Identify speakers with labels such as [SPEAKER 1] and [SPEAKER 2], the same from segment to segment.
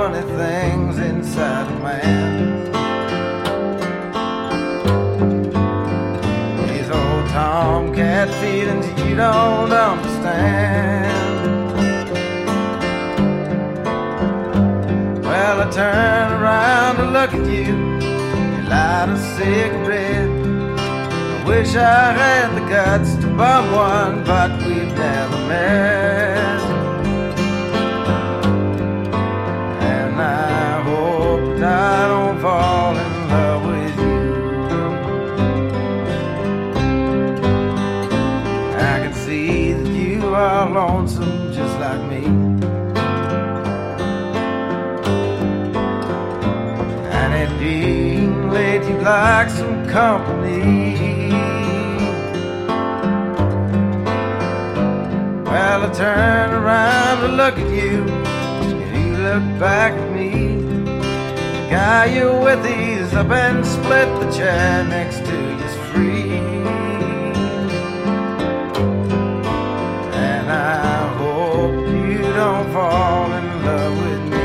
[SPEAKER 1] funny things inside a man. These old tomcat feelings you don't understand. Well, I turn around to look at you, you light a cigarette. I wish I had the guts to bum one, but we've never met. And I hope that I don't fall in love with you. I can see that you are lonesome just like me. And it being late, you'd like some company. Well, I turn around to look at you, and you look back at me. The guy you're with, he's up and split the chair next to you's free. And I hope you don't fall in love with me.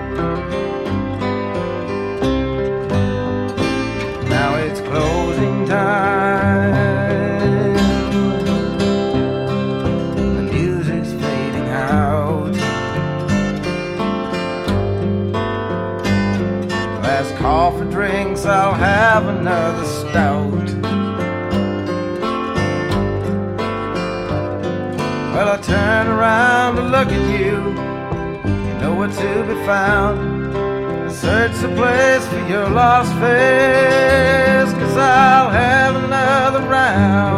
[SPEAKER 1] Now it's closing time. Coffee drinks, I'll have another stout. Well, I turn around to look at you, you know where to be found. I search the place for your lost face, 'cause I'll have another round.